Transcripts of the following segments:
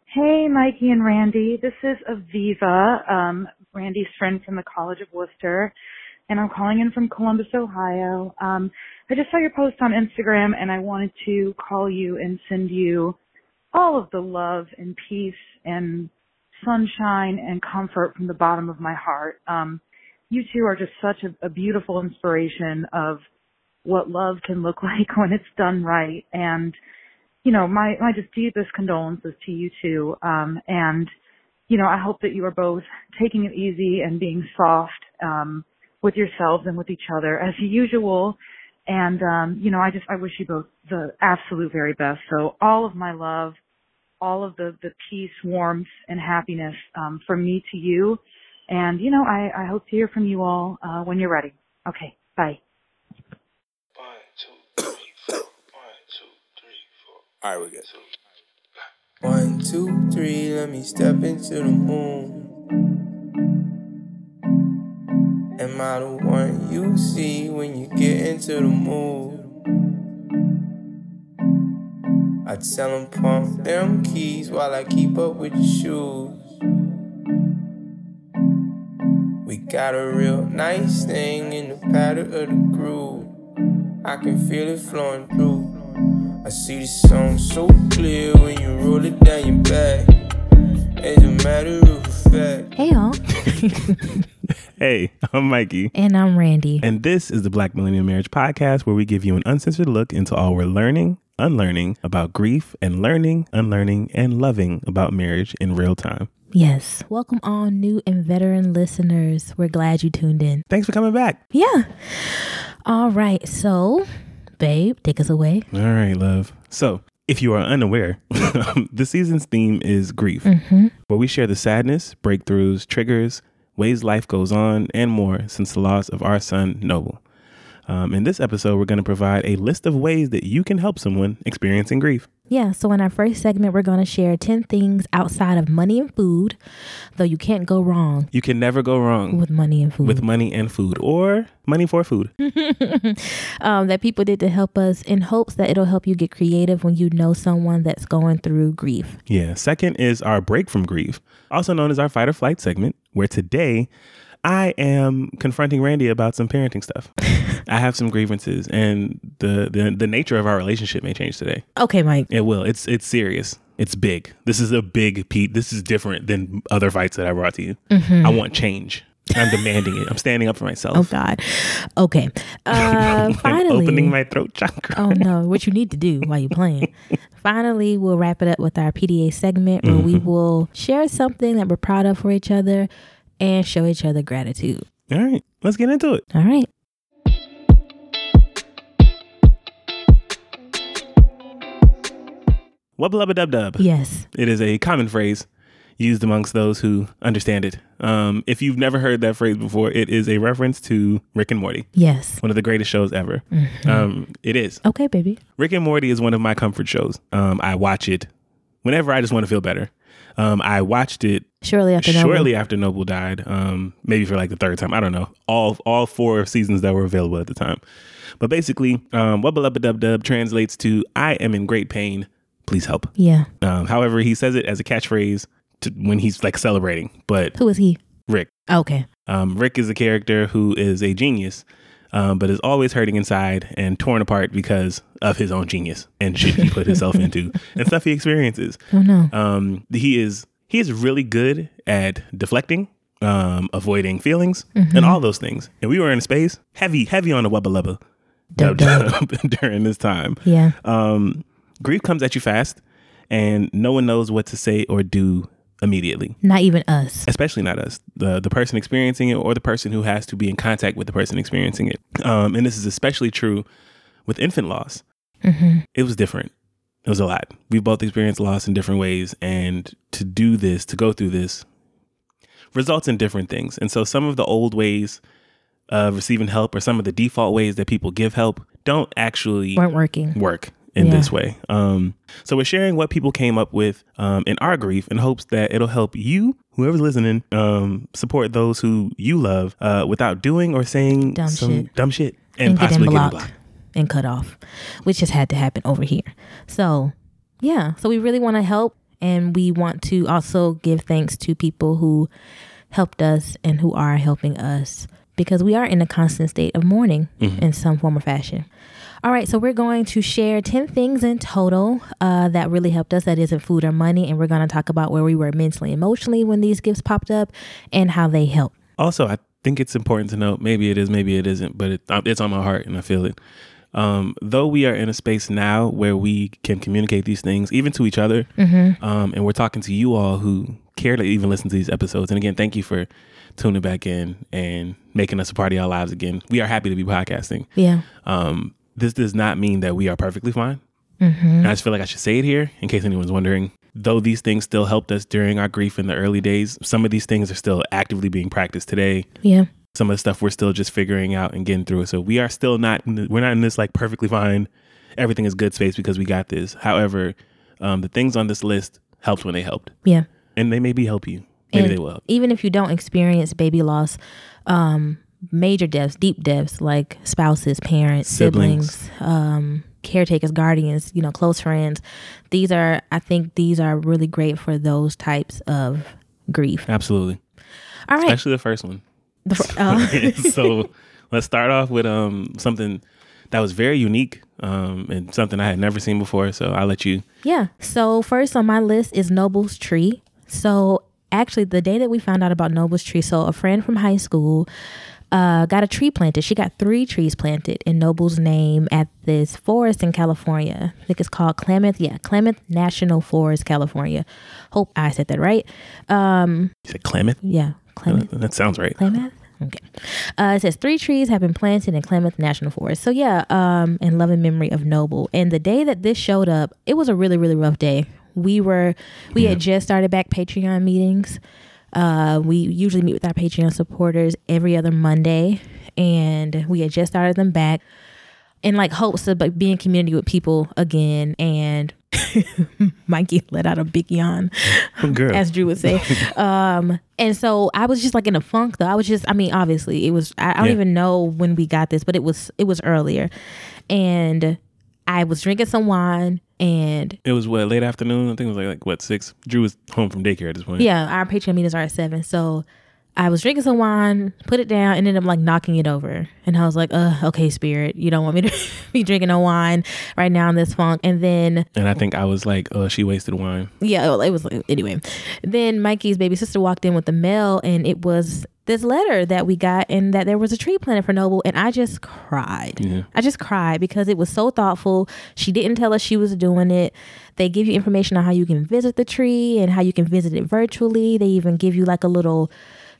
Hey, Mikey and Randy. This is Aviva, Randy's friend from the College of Worcester, and I'm calling in from Columbus, Ohio. I just saw your post on Instagram, and I wanted to call you and send you all of the love and peace and sunshine and comfort from the bottom of my heart. You two are just such a beautiful inspiration of what love can look like when it's done right. And you know, my just deepest condolences to you two. And, you know, I hope that you are both taking it easy and being soft, with yourselves and with each other as usual. And, you know, I wish you both the absolute very best. So all of my love, all of the peace, warmth, and happiness, from me to you. And, you know, I hope to hear from you all, when you're ready. Okay. Bye. All right, we're good. 1, 2, 3, let me step into the moon. Am I the one you see when you get into the mood? I tell them pump them keys while I keep up with your shoes. We got a real nice thing in the pattern of the groove. I can feel it flowing through. I see the song so clear when you roll it down your back. It's a matter of fact. Hey, y'all. Hey, I'm Mikey. And I'm Randy. And this is the Black Millennial Marriage Podcast, where we give you an uncensored look into all we're learning, unlearning about grief, and learning, unlearning, and loving about marriage in real time. Yes. Welcome all new and veteran listeners. We're glad you tuned in. Thanks for coming back. Yeah. All right. So, babe, take us away. All right, love. So, if you are unaware, this season's theme is grief, where we share the sadness, breakthroughs, triggers, ways life goes on, and more since the loss of our son, Noble. In this episode, we're going to provide a list of ways that you can help someone experiencing grief. Yeah, so in our first segment, we're going to share 10 things outside of money and food, though you can't go wrong. You can never go wrong with money and food. With money and food, or money for food. That people did to help us in hopes that it'll help you get creative when you know someone that's going through grief. Yeah, second is our break from grief, also known as our fight or flight segment, where today I am confronting Randy about some parenting stuff. I have some grievances, and the nature of our relationship may change today. Okay, Mike. It will. It's serious. It's big. This is a big Pete. This is different than other fights that I brought to you. I want change. I'm demanding it. I'm standing up for myself. Oh, God. Okay. Finally. Opening my throat chakra. Oh, no. What you need to do while you're playing. Finally, we'll wrap it up with our PDA segment where we will share something that we're proud of for each other and show each other gratitude. All right. Let's get into it. All right. Wubba-lubba-dub-dub. Yes. It is a common phrase used amongst those who understand it. If you've never heard that phrase before, it is a reference to Rick and Morty. Yes. One of the greatest shows ever. It is. Okay, baby. Rick and Morty is one of my comfort shows. I watch it whenever I just want to feel better. I watched it shortly after Noble died, maybe for like the third time. I don't know. All 4 seasons that were available at the time. But basically, Wubba-lubba-dub-dub translates to I am in great pain. Please help. Yeah. However, he says it as a catchphrase when he's like celebrating. But who is he? Rick. Okay. Rick is a character who is a genius, but is always hurting inside and torn apart because of his own genius and shit he put himself into and stuff he experiences. Oh no. He is really good at deflecting, avoiding feelings, and all those things. And we were in a space heavy on the wubba-lubba during this time. Yeah. Grief comes at you fast, and no one knows what to say or do immediately. Not even us. Especially not us. The person experiencing it or the person who has to be in contact with the person experiencing it. And this is especially true with infant loss. It was different. It was a lot. We both experienced loss in different ways, and to go through this results in different things. And so some of the old ways of receiving help, or some of the default ways that people give help, weren't work in this way. So we're sharing what people came up with in our grief in hopes that it'll help you, whoever's listening, support those who you love without doing or saying dumb shit and possibly getting blocked and cut off, which just had to happen over here. So yeah, so we really want to help And we want to also give thanks to people who helped us and who are helping us, because we are in a constant state of mourning in some form or fashion. All right, so we're going to share 10 things in total that really helped us, that isn't food or money. And we're going to talk about where we were mentally, emotionally when these gifts popped up and how they help. Also, I think it's important to note, maybe it is, maybe it isn't, but it's on my heart and I feel it. Though we are in a space now where we can communicate these things even to each other, and we're talking to you all who care to even listen to these episodes. And again, thank you for tuning back in and making us a part of our lives again. We are happy to be podcasting. Yeah. This does not mean that we are perfectly fine. And I just feel like I should say it here in case anyone's wondering. Though these things still helped us during our grief in the early days, some of these things are still actively being practiced today. Yeah. Some of the stuff we're still just figuring out and getting through it. So we are still we're not in this like perfectly fine, everything is good space because we got this. However, the things on this list helped when they helped. Yeah. And they maybe help you. Maybe they will help. Even if you don't experience baby loss, major deaths, deep deaths, like spouses, parents, siblings, caretakers, guardians, close friends. I think these are really great for those types of grief. Absolutely. All right. Especially the first one. So let's start off with something that was very unique and something I had never seen before. So I'll let you. Yeah. So first on my list is Noble's tree. So actually the day that we found out about Noble's tree, so a friend from high school got a tree planted. She got 3 trees planted in Noble's name at this forest in California. I think it's called Klamath. Yeah, Klamath National Forest, California. Hope I said that right. You said Klamath? Yeah, Klamath. That sounds right. Klamath? Okay. It says 3 trees have been planted in Klamath National Forest. So yeah, in loving memory of Noble. And the day that this showed up, it was a really, really rough day. We had just started back Patreon meetings. We usually meet with our Patreon supporters every other Monday, and we had just started them back in like hopes of being in community with people again. And Mikey let out a big yawn, as Drew would say. And so I was just like in a funk though. Obviously it was, I don't even know when we got this, but it was earlier, and I was drinking some wine. And it was late afternoon? I think it was like 6? Drew was home from daycare at this point. Yeah, our Patreon meetings are at 7. So I was drinking some wine, put it down, and ended up like knocking it over. And I was like, okay, Spirit, you don't want me to be drinking no wine right now in this funk. And I think I was like, she wasted wine. Yeah, it was anyway. Then Mikey's baby sister walked in with the mail, and it was this letter that we got, and that there was a tree planted for Noble. And I just cried. Yeah. I just cried because it was so thoughtful. She didn't tell us she was doing it. They give you information on how you can visit the tree and how you can visit it virtually. They even give you like a little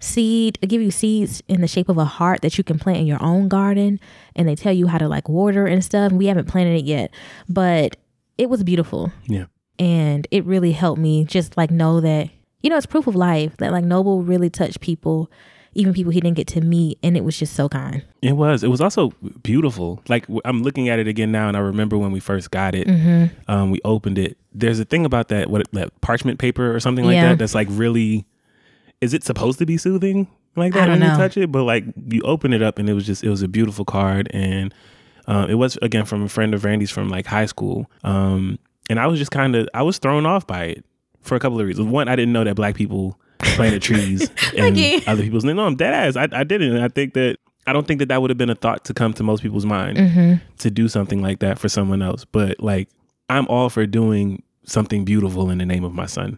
give you seeds in the shape of a heart that you can plant in your own garden. And they tell you how to like water and stuff. We haven't planted it yet, but it was beautiful. Yeah. And it really helped me just like know that, it's proof of life that like Noble really touched people, even people he didn't get to meet. And it was just so kind. It was also beautiful. Like I'm looking at it again now, and I remember when we first got it, we opened it. There's a thing about that parchment paper or something like that. That's like really, is it supposed to be soothing like that when you touch it? But like you open it up, and it was a beautiful card. And it was, again, from a friend of Randy's from like high school. And I was just I was thrown off by it for a couple of reasons. One, I didn't know that Black people planted trees and other people's. No, I'm dead ass. I didn't. And I don't think that would have been a thought to come to most people's mind to do something like that for someone else. But like, I'm all for doing something beautiful in the name of my son.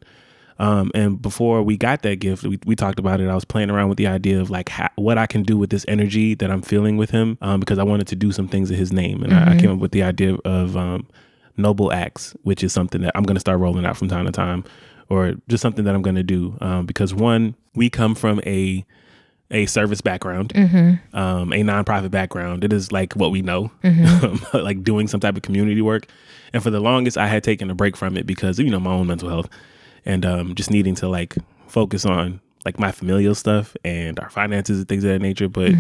And before we got that gift, we talked about it. I was playing around with the idea of like what I can do with this energy that I'm feeling with him, because I wanted to do some things in his name. And I came up with the idea of Noble Acts, which is something that I'm going to start rolling out from time to time, or just something that I'm going to do. Because one, we come from a service background, a nonprofit background. It is like what we know, like doing some type of community work. And for the longest, I had taken a break from it because, my own mental health. And just needing to like focus on like my familial stuff and our finances and things of that nature. But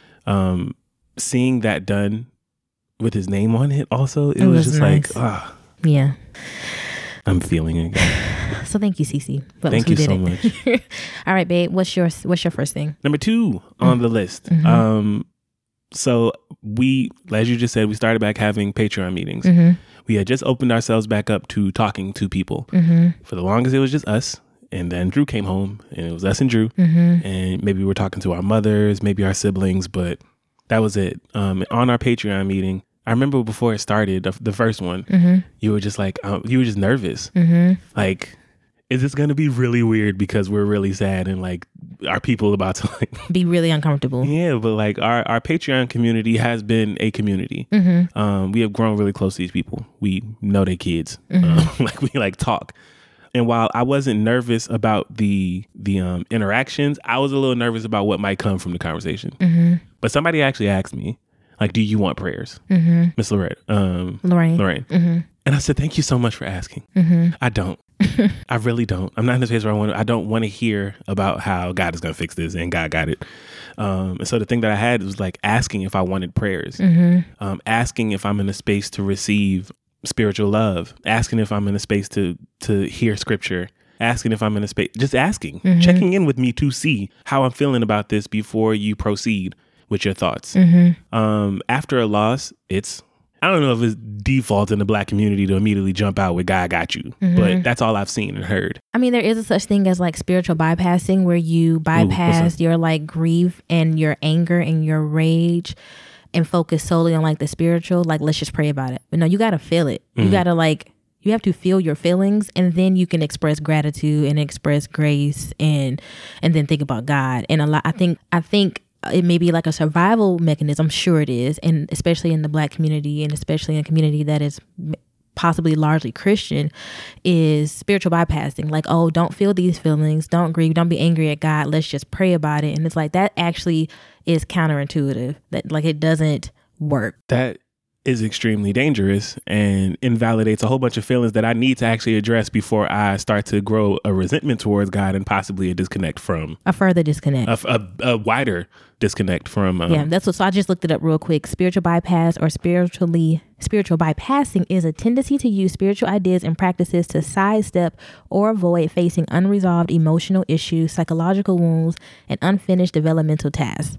seeing that done with his name on it also, it was just nice. Like, yeah, I'm feeling it again. So thank you, Cece. Thank you so much. All right, babe. What's your first thing? Number 2 on the list. So we, as you just said, we started back having Patreon meetings. We had just opened ourselves back up to talking to people. For the longest, it was just us. And then Drew came home, and it was us and Drew. And maybe we were talking to our mothers, maybe our siblings, but that was it. On our Patreon meeting, I remember before it started, the first one, you were just like, you were just nervous. Like, is this going to be really weird because we're really sad and like, are people about to like be really uncomfortable? Yeah, but like our Patreon community has been a community. We have grown really close to these people. We know their kids. Like we like talk. And while I wasn't nervous about the interactions, I was a little nervous about what might come from the conversation. But somebody actually asked me, like, do you want prayers? Miss Lorraine. And I said, thank you so much for asking. I don't. I really don't. I'm not in a space where I don't want to hear about how God is going to fix this and God got it. And so the thing that I had was like asking if I wanted prayers, asking if I'm in a space to receive spiritual love, asking if I'm in a space to hear scripture, asking if I'm in a space, just asking, checking in with me to see how I'm feeling about this before you proceed with your thoughts. After a loss, I don't know if it's default in the Black community to immediately jump out with God got you, but that's all I've seen and heard. I mean, there is a such thing as like spiritual bypassing, where you bypass your like grief and your anger and your rage and focus solely on like the spiritual, like, let's just pray about it. But no, you got to feel it. You got to like, you have to feel your feelings, and then you can express gratitude and express grace and then think about God. And I think it may be like a survival mechanism. I'm sure it is. And especially in the Black community, and especially in a community that is possibly largely Christian, is spiritual bypassing. Like, oh, don't feel these feelings. Don't grieve. Don't be angry at God. Let's just pray about it. And it's like, that actually is counterintuitive. That like, it doesn't work. That is extremely dangerous and invalidates a whole bunch of feelings that I need to actually address before I start to grow a resentment towards God and possibly a disconnect from a further disconnect, a wider disconnect from. That's what. So I just looked it up real quick. Spiritual bypass or spiritual bypassing is a tendency to use spiritual ideas and practices to sidestep or avoid facing unresolved emotional issues, psychological wounds, and unfinished developmental tasks.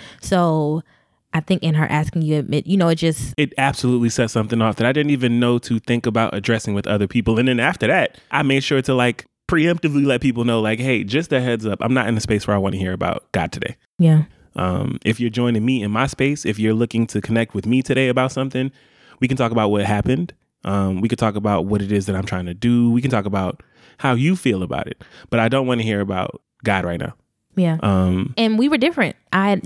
So I think in her asking you, it absolutely set something off that I didn't even know to think about addressing with other people. And then after that, I made sure to like preemptively let people know, like, hey, just a heads up, I'm not in a space where I want to hear about God today. Yeah. If you're joining me in my space, if you're looking to connect with me today about something, we can talk about what happened. We could talk about what it is that I'm trying to do. We can talk about how you feel about it. But I don't want to hear about God right now. Yeah. And we were different.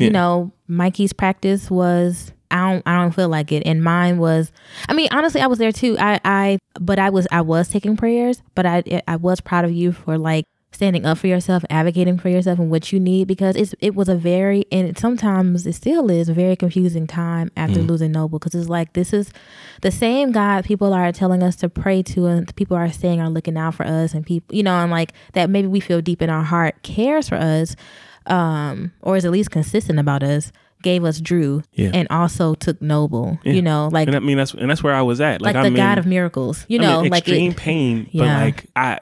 Mikey's practice was, I don't feel like it. And mine was, I mean, honestly, I was there too. I was taking prayers, but I was proud of you for like standing up for yourself, advocating for yourself and what you need, because it was sometimes it still is a very confusing time after losing Noble, because it's like, this is the same God people are telling us to pray to, and people are saying are looking out for us, and people, and like that maybe we feel deep in our heart cares for us, or is at least consistent about us, gave us Drew, and also took Noble, like, and I mean, that's where I was at. Like the God of miracles, I'm in extreme pain, but like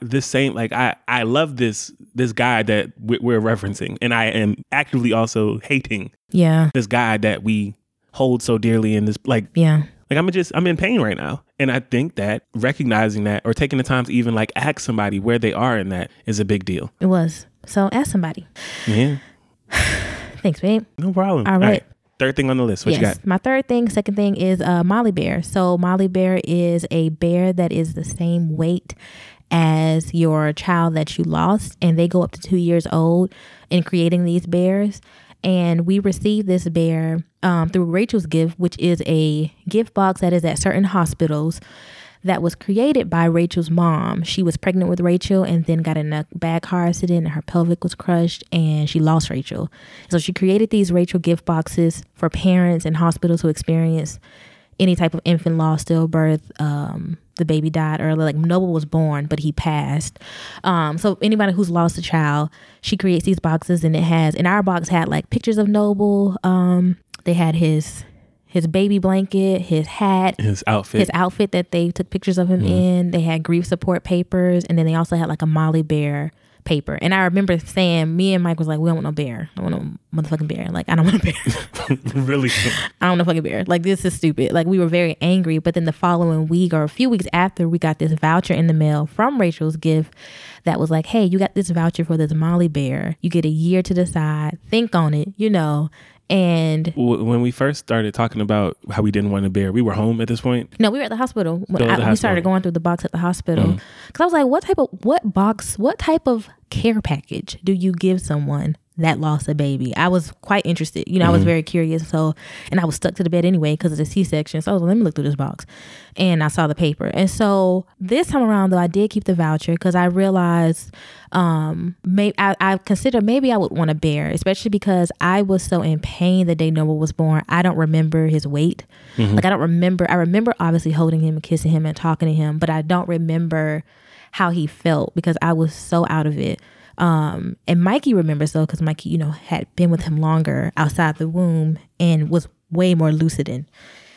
I love this guy that we're referencing, and I am actively also hating this guy that we hold so dearly in this, like, like I'm in pain right now. And I think that recognizing that, or taking the time to even like ask somebody where they are in that, is a big deal. It was. So ask somebody. Yeah. Thanks, babe. No problem. All right. Third thing on the list. What you got? My second thing is Molly Bear. So Molly Bear is a bear that is the same weight as your child that you lost, and they go up to 2 years old in creating these bears. And we received this bear through Rachel's Gift, which is a gift box that is at certain hospitals, that was created by Rachel's mom. She was pregnant with Rachel and then got in a bad car accident, and her pelvic was crushed and she lost Rachel. So she created these Rachel gift boxes for parents and hospitals who experience any type of infant loss, stillbirth. The baby died early, like Noble was born, but he passed. So anybody who's lost a child, she creates these boxes, and our box had like pictures of Noble. They had his baby blanket, his hat, his outfit that they took pictures of him in. They had grief support papers, and then they also had like a Molly Bear paper. And I remember saying, me and Mike was like, we don't want no bear. I don't want no motherfucking bear. Like, I don't want a bear. Really? I don't want a fucking bear. Like, this is stupid. Like, we were very angry. But then the following week or a few weeks after, we got this voucher in the mail from Rachel's Gift that was like, hey, you got this voucher for this Molly bear. You get a year to decide. Think on it, you know. And when we first started talking about how we didn't want a bear, we were home at this point. No, we were at the hospital when we started going through the box at the hospital. Because I was like, what type of care package do you give someone that lost a baby? I was quite interested. You know, I was very curious. So, and I was stuck to the bed anyway because of the C-section. So I was like, let me look through this box. And I saw the paper. And so this time around, though, I did keep the voucher because I realized I considered maybe I would want a bear, especially because I was so in pain the day Noble was born. I don't remember his weight. Like, I remember obviously holding him and kissing him and talking to him, but I don't remember how he felt because I was so out of it. And Mikey remembers though, because Mikey, you know, had been with him longer outside the womb and was way more lucid and,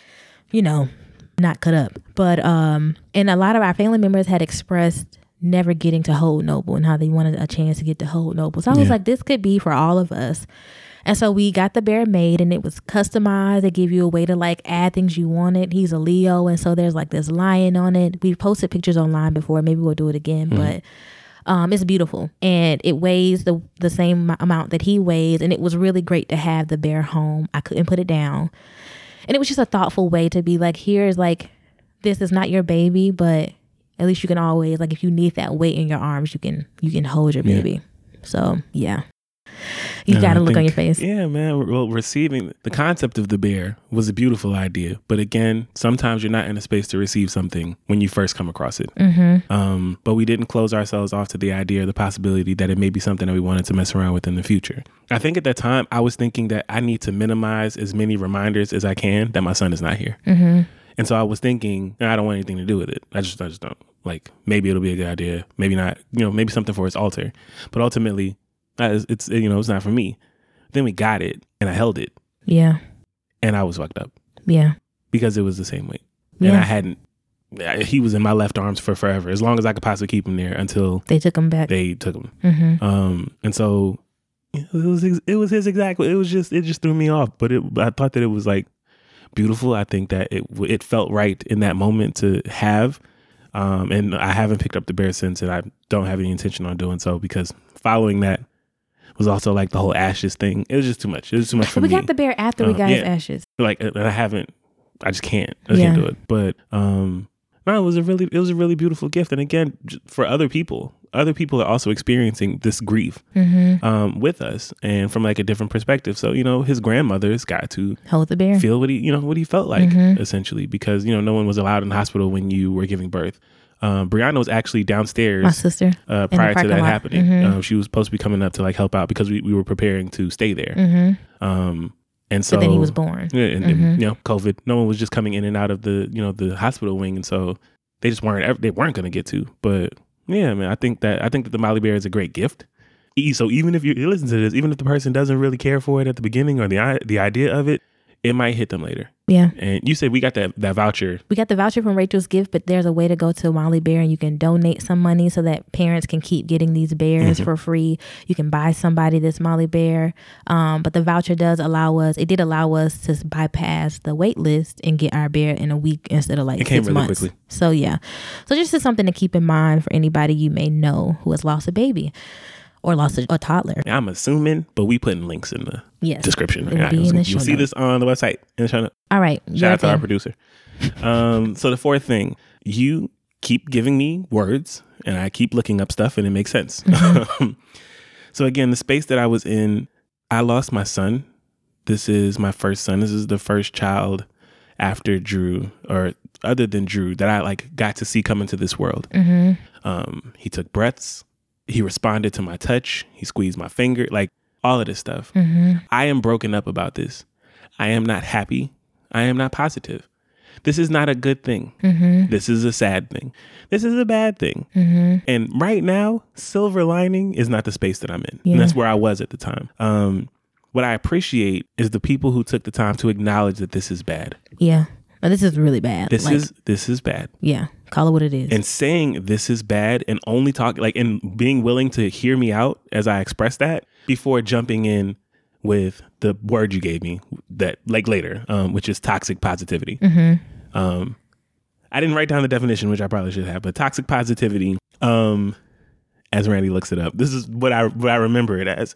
you know, not cut up. But and a lot of our family members had expressed never getting to hold Noble and how they wanted a chance to get to hold Noble. So I was like, this could be for all of us. And so we got the bear made and it was customized. They give you a way to like add things you wanted. He's a Leo. And so there's like this lion on it. We've posted pictures online before. Maybe we'll do it again. But it's beautiful. And it weighs the same amount that he weighs. And it was really great to have the bear home. I couldn't put it down. And it was just a thoughtful way to be like, here's like, this is not your baby, but at least you can always, like, if you need that weight in your arms, you can hold your baby. So, yeah. You got a look on your face. Yeah, man. Well, receiving the concept of the bear was a beautiful idea. But again, sometimes you're not in a space to receive something when you first come across it. But we didn't close ourselves off to the idea or the possibility that it may be something that we wanted to mess around with in the future. I think at that time, I was thinking that I need to minimize as many reminders as I can that my son is not here. And so I was thinking, I don't want anything to do with it. I just don't. Like, maybe it'll be a good idea. Maybe not. You know, maybe something for his altar. But ultimately, it's not for me. Then we got it and I held it. Yeah. And I was fucked up. Yeah. Because it was the same weight. Yeah. And he was in my left arms for forever, as long as I could possibly keep him there until they took him back. They took him. And so it was his exact, it just threw me off. But I thought that it was like beautiful. I think that it felt right in that moment to have. And I haven't picked up the bear since, and I don't have any intention on doing so, because following that was also like the whole ashes thing. It was just too much. It was too much for me. We got the bear after we got his ashes. Like, and I just can't do it. But no, it was a really beautiful gift. And again, for other people are also experiencing this grief with us, and from like a different perspective. So, you know, his grandmother's got to hold the bear, feel what he felt like, essentially, because, you know, no one was allowed in the hospital when you were giving birth. Brianna was actually downstairs, my sister, prior to that happening. She was supposed to be coming up to like help out because we were preparing to stay there. And so, but then he was born. Yeah, and you know, COVID. No one was just coming in and out of the hospital wing, and so they just weren't going to get to. But yeah, man, I think that the Molly Bear is a great gift. So even if you listen to this, even if the person doesn't really care for it at the beginning or the idea of it, it might hit them later. Yeah. And you said we got that voucher. We got the voucher from Rachel's Gift, but there's a way to go to Molly Bear and you can donate some money so that parents can keep getting these bears for free. You can buy somebody this Molly Bear. But the voucher did allow us to bypass the wait list and get our bear in a week instead of like 6 months. Quickly. So yeah. So just something to keep in mind for anybody you may know who has lost a baby or lost a toddler. I'm assuming, but we putting links in the description. You'll see this on the website in the show notes. All right. Shout out to our producer. So the fourth thing, you keep giving me words and I keep looking up stuff and it makes sense. So again, the space that I was in, I lost my son. This is my first son. This is the first child after Drew, or other than Drew, that I like got to see come into this world. He took breaths. He responded to my touch. He squeezed my finger, like all of this stuff. I am broken up about this. I am not happy. I am not positive. This is not a good thing. This is a sad thing. This is a bad thing. And right now, silver lining is not the space that I'm in. And that's where I was at the time. What I appreciate is the people who took the time to acknowledge that this is bad. Yeah. Now, this is really bad. This is bad. Yeah. Call it what it is. And saying this is bad and only talk like and being willing to hear me out as I express that before jumping in with the word you gave me that like later, which is toxic positivity. I didn't write down the definition, which I probably should have, but toxic positivity, as Randy looks it up, this is what I remember it as,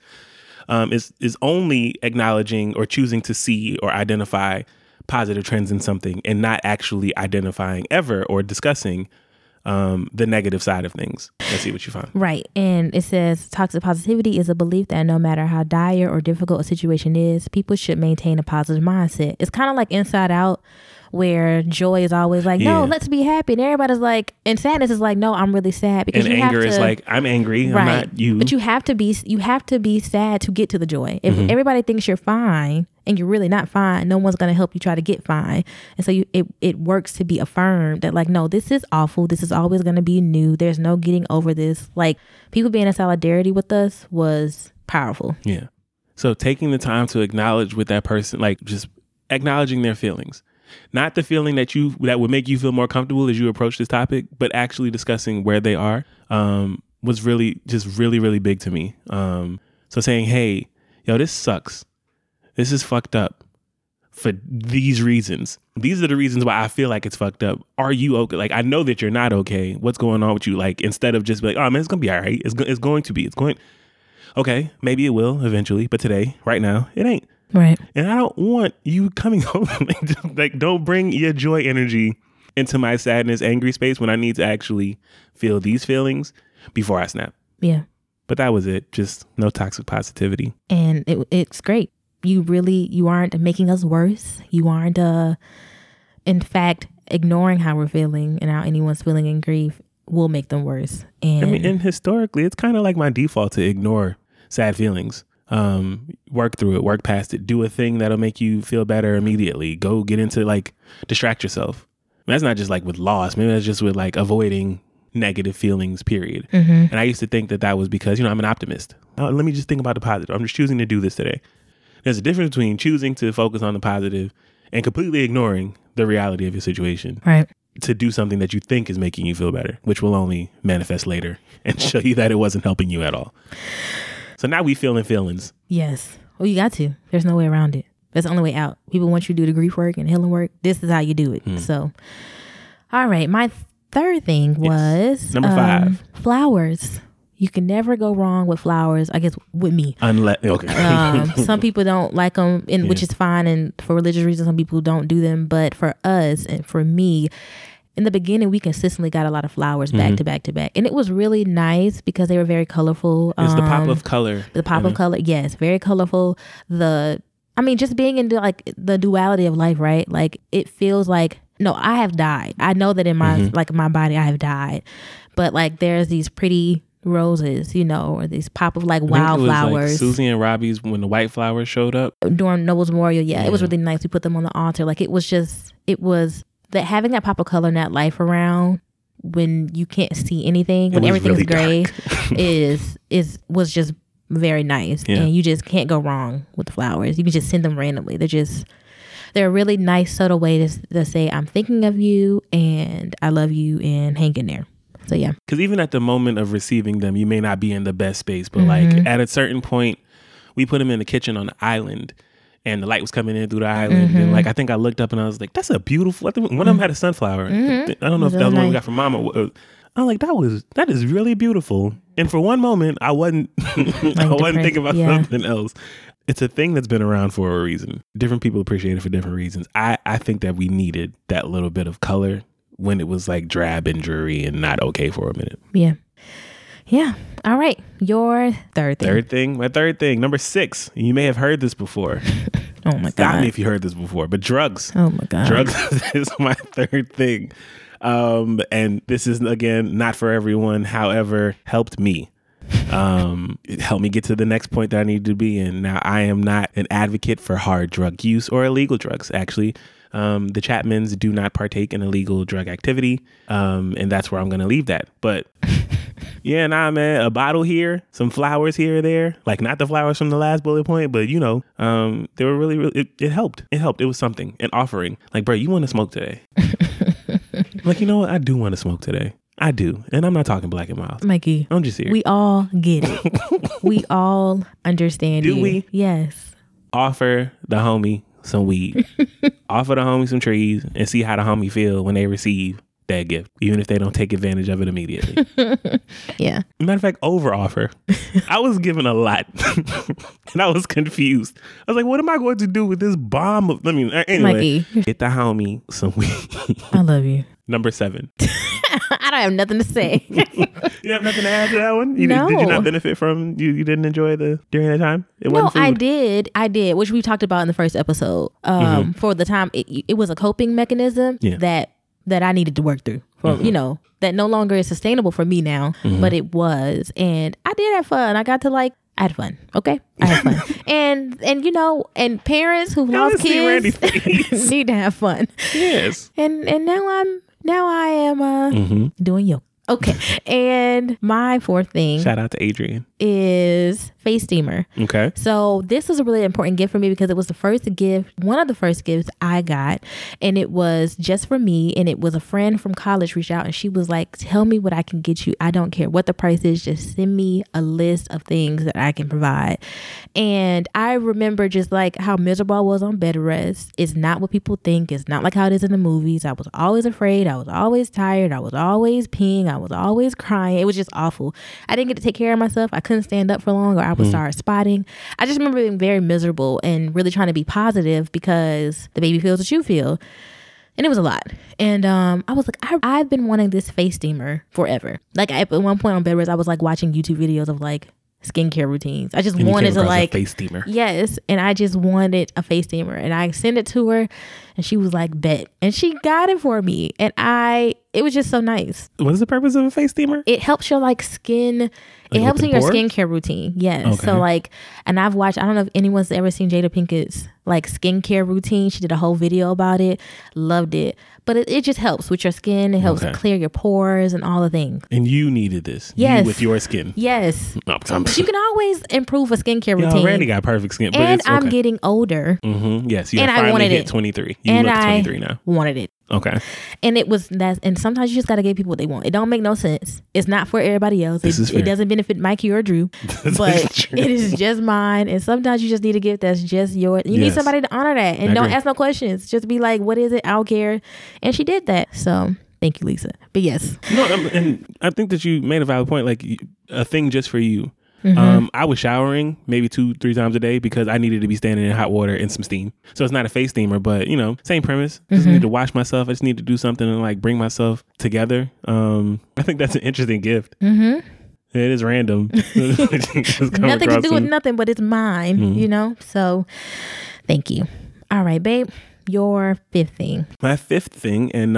is only acknowledging or choosing to see or identify positive trends in something and not actually identifying ever or discussing the negative side of things. Let's see what you find. Right. And it says toxic positivity is a belief that no matter how dire or difficult a situation is, people should maintain a positive mindset. It's kind of like Inside Out, where joy is always like, no, let's be happy. And everybody's like, and sadness is like, no, I'm really sad. Because and anger is like, I'm angry. Right. I'm not you. But you have to be sad to get to the joy. If everybody thinks you're fine and you're really not fine, no one's going to help you try to get fine. And so it works to be affirmed that like, no, this is awful. This is always going to be new. There's no getting over this. Like, people being in solidarity with us was powerful. Yeah. So taking the time to acknowledge with that person, like just acknowledging their feelings. Not the feeling that would make you feel more comfortable as you approach this topic, but actually discussing where they are was really big to me. So saying, hey, yo, this sucks. This is fucked up for these reasons. These are the reasons why I feel like it's fucked up. Are you okay? Like, I know that you're not okay. What's going on with you? Like, instead of just be like, oh man, it's going to be all right. It's going to be. Okay, maybe it will eventually, but today, right now, it ain't. Right. And I don't want you coming home. Like, don't bring your joy energy into my sadness, angry space when I need to actually feel these feelings before I snap. Yeah. But that was it. Just no toxic positivity. And it's great. You aren't making us worse. You aren't, in fact, ignoring how we're feeling and how anyone's feeling in grief will make them worse. And I mean, and historically, it's kind of like my default to ignore sad feelings. Work through it, work past it, do a thing that'll make you feel better immediately. Go get into like distract yourself. That's not just like with loss. Maybe that's just with like avoiding negative feelings, period. And I used to think that was because, I'm an optimist. Let me just think about the positive. I'm just choosing to do this today. There's a difference between choosing to focus on the positive and completely ignoring the reality of your situation. Right. To do something that you think is making you feel better, which will only manifest later and show you that it wasn't helping you at all. So now we feeling feelings. Yes. Well, you got to. There's no way around it. That's the only way out. People want you to do the grief work and healing work. This is how you do it. So, all right. My third thing was number 5. Flowers. You can never go wrong with flowers, I guess, with me. Some people don't like them, which is fine. And for religious reasons, some people don't do them. But for us and for me, in the beginning, we consistently got a lot of flowers back to back to back. And it was really nice because they were very colorful. It's the pop of color. The pop of color. Yes. Very colorful. Just being into like the duality of life, right? Like it feels like, no, I have died. I know that in my, my body, I have died. But like there's these pretty roses, or these pop of like wildflowers. Like Susie and Robbie's when the white flowers showed up. During Noble's Memorial. Yeah. It was really nice. We put them on the altar. Like it was that having that pop of color and that life around when you can't see anything, when everything's really gray was just very nice. Yeah. And you just can't go wrong with the flowers. You can just send them randomly. They're a really nice, subtle way to say, I'm thinking of you and I love you and hang in there. So yeah. Because even at the moment of receiving them, you may not be in the best space, but like at a certain point, we put them in the kitchen on the island. And the light was coming in through the island. And like, I think I looked up and I was like, that's a beautiful, one of them had a sunflower. I don't know if that was one we got from Mama. I'm like, that is really beautiful. And for one moment, I wasn't thinking about something else. It's a thing that's been around for a reason. Different people appreciate it for different reasons. I think that we needed that little bit of color when it was like drab and dreary and not okay for a minute. Yeah. Yeah. All right. Your third thing. My third thing. Number 6. You may have heard this before. Oh my God. Stop me if you heard this before. But drugs. Oh my God. Drugs is my third thing. And this is, again, not for everyone. However, helped me. It helped me get to the next point that I need to be in. Now, I am not an advocate for hard drug use or illegal drugs. Actually, the Chapmans do not partake in illegal drug activity. And that's where I'm going to leave that. But Yeah, nah, man. A bottle here, some flowers here or there. Like, not the flowers from the last bullet point, but they were really, really, it helped. It helped. It was something, an offering. Like, bro, you want to smoke today? Like, you know what? I do want to smoke today. I do. And I'm not talking Black and Mild. Mikey. I'm just here. We all get it. We all understand Do you. we? Yes. Offer the homie some weed. Offer the homie some trees and see how the homie feel when they receive that gift, even if they don't take advantage of it immediately. Yeah. Matter of fact, over offer. I was given a lot and I was confused. I was like, what am I going to do with this bomb of, anyway, Mikey. Get the homie some weed. I love you. Number 7. I don't have nothing to say. You have nothing to add to that one? Did you not benefit from, you didn't enjoy during that time? It wasn't food? I did, which we talked about in the first episode. For the time, it was a coping mechanism that I needed to work through. For that no longer is sustainable for me now, but it was. And I did have fun. I had fun. Okay. I had fun. and parents who lost kids need to have fun. Yes. And now I am doing yoga. Okay. And my fourth thing. Shout out to Adrian. Is face steamer. Okay. So this was a really important gift for me because it was one of the first gifts I got, and it was just for me, and it was a friend from college reached out and she was like, tell me what I can get you. I don't care what the price is, just send me a list of things that I can provide. And I remember just like how miserable I was on bed rest. It's not what people think. It's not like how it is in the movies. I was always afraid. I was always tired. I was always peeing. I was always crying. It was just awful. I didn't get to take care of myself. I couldn't stand up for long, or I would start spotting. I just remember being very miserable and really trying to be positive because the baby feels what you feel. And it was a lot. And I was like, I've been wanting this face steamer forever. Like at one point on bed rest, I was like watching YouTube videos of like skincare routines. I just wanted to like a face steamer. Yes. And I just wanted a face steamer. And I sent it to her and she was like, bet. And she got it for me. And it was just so nice. What is the purpose of a face steamer? It helps your like skin. It helps in your skincare routine. Yes. Okay. So like, and I've watched, I don't know if anyone's ever seen Jada Pinkett's like skincare routine. She did a whole video about it. Loved it. But it just helps with your skin. It helps clear your pores and all the things. And you needed this. Yes. You with your skin. Yes. But you can always improve a skincare routine. Randy got perfect skin. But and I'm getting older. Mm-hmm. Yes. You and finally hit 23. You look 23 now. Wanted it. Okay. And it was that, and sometimes you just got to give people what they want. It don't make no sense. It's not for everybody else. It doesn't benefit Mikey or Drew, but it is just mine. And sometimes you just need a gift that's just yours. You need somebody to honor that, and don't ask no questions. Just be like, "What is it? I don't care." And she did that. So thank you, Lisa. But yes, no, and I think that you made a valid point. Like a thing just for you. I was showering maybe 2-3 times a day because I needed to be standing in hot water and some steam. So it's not a face steamer, but same premise. Just need to wash myself. I just need to do something and like bring myself together. I think that's an interesting gift. It is random. Nothing to do with nothing, but it's mine, So thank you. All right, babe. Your fifth thing. My fifth thing and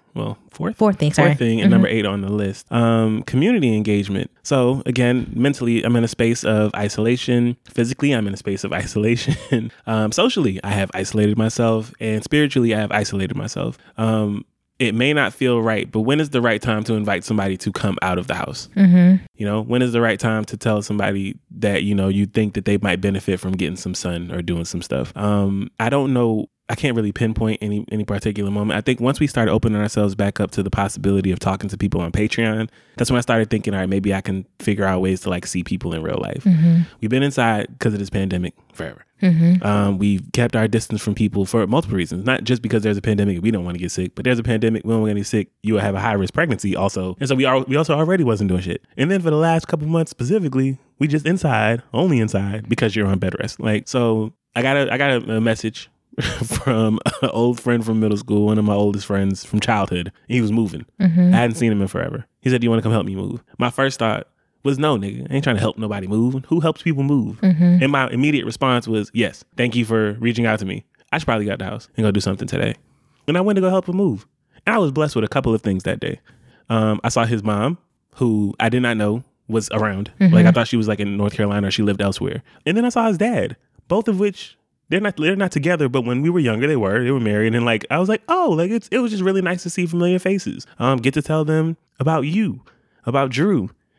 fourth thing and number 8 on the list. Community engagement. So again, mentally, I'm in a space of isolation. Physically, I'm in a space of isolation. Socially, I have isolated myself, and spiritually, I have isolated myself. It may not feel right, but when is the right time to invite somebody to come out of the house? When is the right time to tell somebody that, you think that they might benefit from getting some sun or doing some stuff? I don't know. I can't really pinpoint any particular moment. I think once we started opening ourselves back up to the possibility of talking to people on Patreon, that's when I started thinking, all right, maybe I can figure out ways to like see people in real life. We've been inside because of this pandemic forever. We've kept our distance from people for multiple reasons, not just because there's a pandemic, we don't want to get sick, but there's a pandemic, we don't want to get sick. You will have a high risk pregnancy also. And so we also already wasn't doing shit. And then for the last couple months specifically, we just only inside because you're on bed rest. Like, so I got a message from an old friend from middle school, one of my oldest friends from childhood. He was moving. I hadn't seen him in forever. He said, "Do you want to come help me move?" My first thought was, no, nigga, I ain't trying to help nobody move. Who helps people move? And my immediate response was, yes, thank you for reaching out to me. I should probably get out the house and go do something today. And I went to go help him move. And I was blessed with a couple of things that day. I saw his mom, who I did not know was around. Like I thought she was like in North Carolina or she lived elsewhere. And then I saw his dad, both of which they're not together, but when we were younger, they were married. And like, I was like, oh, like it was just really nice to see familiar faces. Get to tell them about you, about Drew,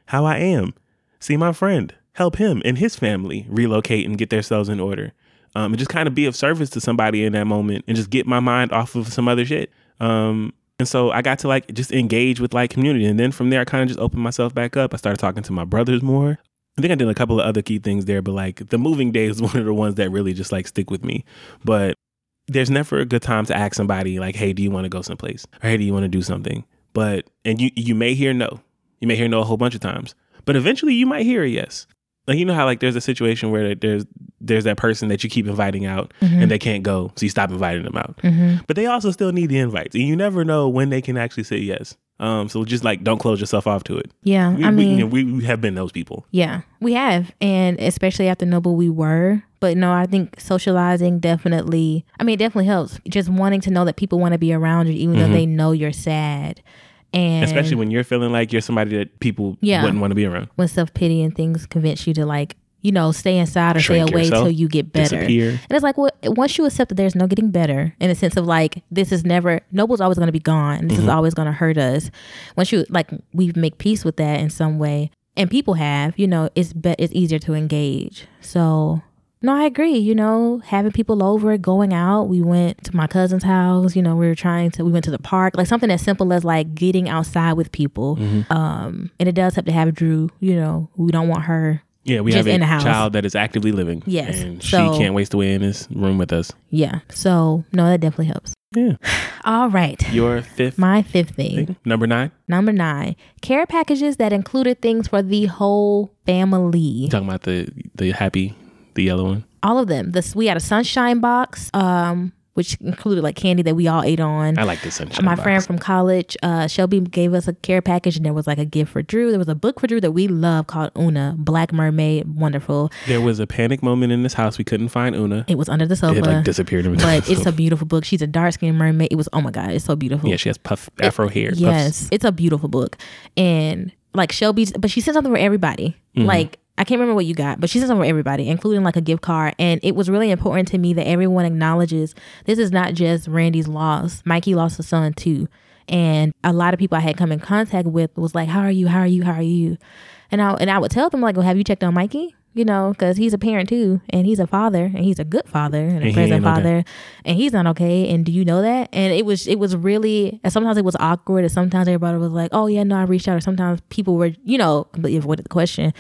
how I am, see my friend, help him and his family relocate and get themselves in order. And just kind of be of service to somebody in that moment and just get my mind off of some other shit. And so I got to like just engage with like community. And then from there, I kind of just opened myself back up. I started talking to my brothers more. I think I did a couple of other key things there, but like the moving day is one of the ones that really just like stick with me. But there's never a good time to ask somebody like, hey, do you want to go someplace? Or hey, do you want to do something? And you may hear no. You may hear no a whole bunch of times. But eventually you might hear a yes. Like, you know how like there's a situation where there's that person that you keep inviting out and they can't go, so you stop inviting them out. But they also still need the invites, and you never know when they can actually say yes. So just like don't close yourself off to it. Yeah, we have been those people. Yeah, we have, and especially after Noble, we were. But no, I think socializing definitely helps. Just wanting to know that people want to be around you, even though they know you're sad. And especially when you're feeling like you're somebody that people wouldn't want to be around. When self-pity and things convince you to like, you know, stay inside or Shrink stay away yourself, till you get better. disappear. And it's like, well, once you accept that there's no getting better, in a sense of like, Noble's always going to be gone. This is always going to hurt us. Once you like, we make peace with that in some way, and people have, you know, it's easier to engage. So no, I agree. You know, having people over, going out. We went to my cousin's house. You know, we went to the park. Like something as simple as like getting outside with people. And it does have to have Drew. You know, we don't want her. Yeah, we just have in a the house. child that is actively living. Yes, and she can't waste away in this room with us. Yeah. So no, that definitely helps. Yeah. All right. Your fifth. My fifth thing. Number 9. Number 9. Care packages that included things for the whole family. You talking about the yellow one? All of them. We had a sunshine box, which included like candy that we all ate on. I like the sunshine My box. friend from college, Shelby, gave us a care package, and there was like a gift for Drew. There was a book for Drew that we love called Una, Black Mermaid, wonderful. There was a panic moment in this house. We couldn't find Una. It was under the sofa. It like disappeared. But it's a beautiful book. She's a dark-skinned mermaid. It was, oh my God, it's so beautiful. Yeah, she has afro hair. Yes, Puffs. it's a beautiful book. And like but she sent something for everybody. Like, I can't remember what you got, but she sent something for everybody, including like a gift card. And it was really important to me that everyone acknowledges this is not just Randy's loss. Mikey lost a son too. And a lot of people I had come in contact with was like, how are you? How are you? How are you? And I would tell them like, well, have you checked on Mikey? You know, because he's a parent too, and he's a father, and he's a good father and a present father, and he's not okay. And do you know that? And it was really, and sometimes it was awkward, and sometimes everybody was like, oh yeah, no, I reached out, or sometimes people were, you know, completely avoided the question.